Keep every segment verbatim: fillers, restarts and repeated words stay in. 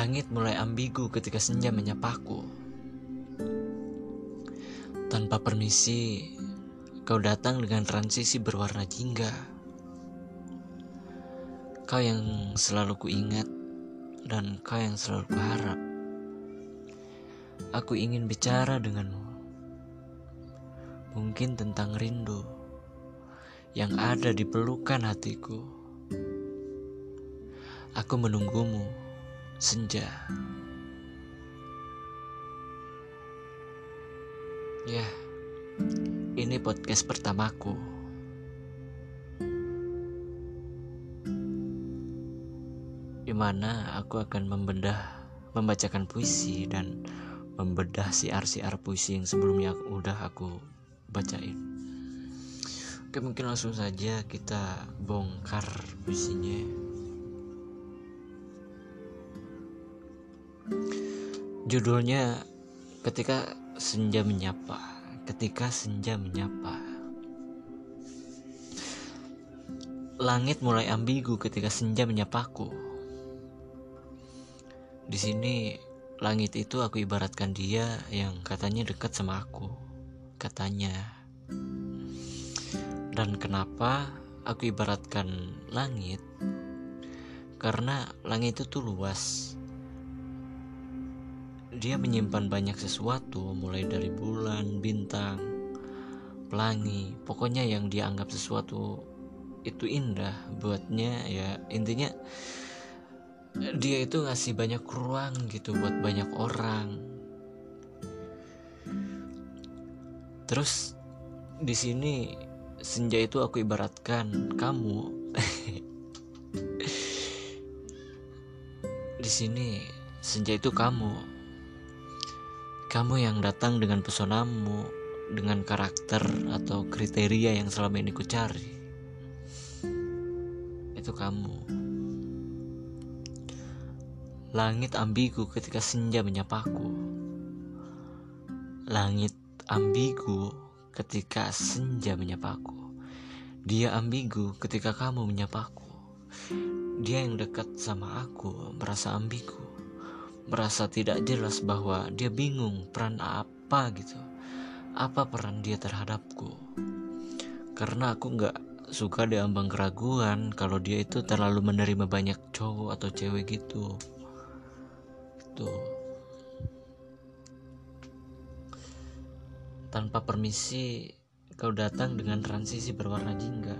Langit mulai ambigu ketika senja menyapaku. Tanpa permisi, kau datang dengan transisi berwarna jingga. Kau yang selalu kuingat dan kau yang selalu kuharap. Aku ingin bicara denganmu. Mungkin tentang rindu yang ada di pelukan hatiku. Aku menunggumu, senja. Ya, ini podcast pertamaku. Di mana aku akan membedah, membacakan puisi dan membedah siar-siar puisi yang sebelumnya udah aku bacain. Oke, mungkin langsung saja kita bongkar puisinya. Judulnya Ketika Senja Menyapa. Ketika senja menyapa. Langit mulai ambigu ketika senja menyapaku. Di sini langit itu aku ibaratkan dia yang katanya dekat sama aku. Katanya. Dan kenapa aku ibaratkan langit? Karena langit itu tuh luas. Dia menyimpan banyak sesuatu, mulai dari bulan, bintang, pelangi, pokoknya yang dia anggap sesuatu itu indah buatnya. Ya intinya dia itu ngasih banyak ruang gitu buat banyak orang. Terus di sini senja itu aku ibaratkan kamu. Di sini senja itu kamu. Kamu yang datang dengan pesonamu, dengan karakter atau kriteria yang selama ini ku cari. Itu kamu. Langit ambigu ketika senja menyapaku. Langit ambigu ketika senja menyapaku. Dia ambigu ketika kamu menyapaku. Dia yang dekat sama aku merasa ambigu, merasa tidak jelas bahwa dia bingung peran apa gitu. Apa peran dia terhadapku. Karena aku gak suka diambang keraguan kalau dia itu terlalu menerima banyak cowok atau cewek gitu. Itu. Tanpa permisi, kau datang dengan transisi berwarna jingga.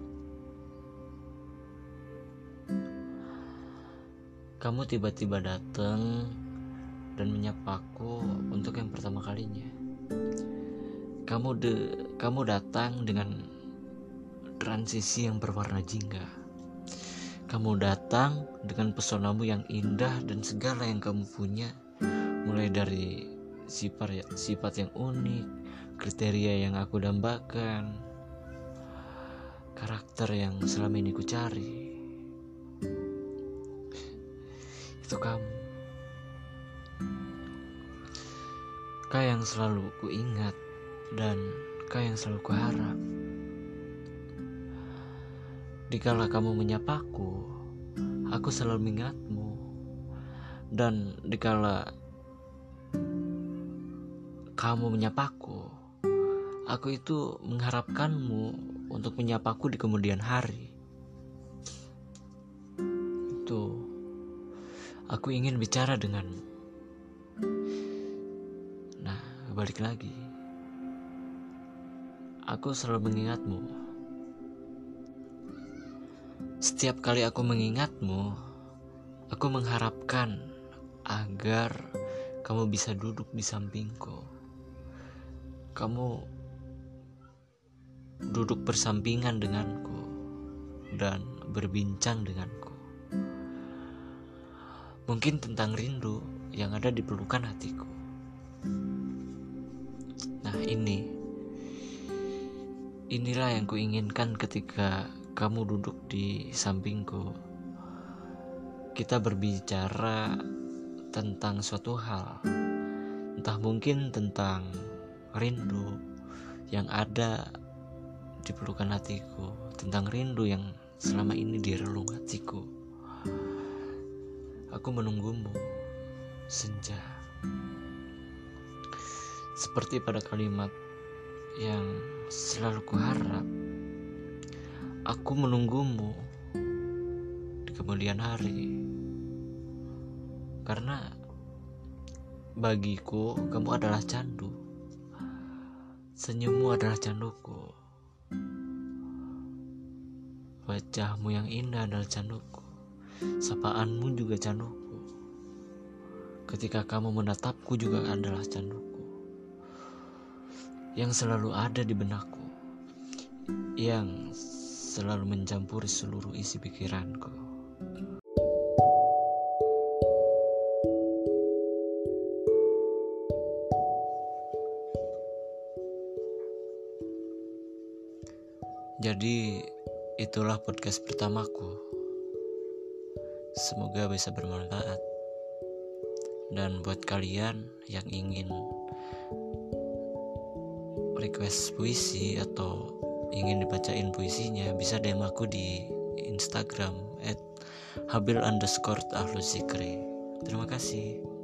Kamu tiba-tiba datang dan menyapaku untuk yang pertama kalinya. Kamu de, kamu datang dengan transisi yang berwarna jingga. Kamu datang dengan pesonamu yang indah dan segala yang kamu punya, mulai dari sifat sifat yang unik, kriteria yang aku dambakan, karakter yang selama ini ku cari. Itu kamu. Kau yang selalu ku ingat dan kau yang selalu ku harap. Dikala kamu menyapaku, aku selalu mengingatmu. Dan dikala kamu menyapaku, aku itu mengharapkanmu untuk menyapaku di kemudian hari. Itu. Aku ingin bicara denganmu. Nah, balik lagi. Aku selalu mengingatmu. Setiap kali aku mengingatmu, aku mengharapkan agar kamu bisa duduk di sampingku. Kamu duduk bersampingan denganku dan berbincang denganku. Mungkin tentang rindu yang ada di pelukan hatiku. Nah ini Inilah yang kuinginkan ketika kamu duduk di sampingku. Kita berbicara tentang suatu hal. Entah mungkin tentang rindu yang ada di pelukan hatiku. Tentang rindu yang selama ini di relung hatiku. Aku menunggumu senja. Seperti pada kalimat yang selalu kuharap, aku menunggumu di kemudian hari. Karena bagiku kamu adalah candu. Senyummu adalah canduku. Wajahmu yang indah adalah canduku. Sapaanmu juga canduku. Ketika kamu menatapku juga adalah canduku, yang selalu ada di benakku, yang selalu mencampuri seluruh isi pikiranku. Jadi itulah podcast pertamaku. Semoga bisa bermanfaat. Dan buat kalian yang ingin request puisi atau ingin dibacain puisinya, bisa D M aku di Instagram at habil underscore ahlusikri. Terima kasih.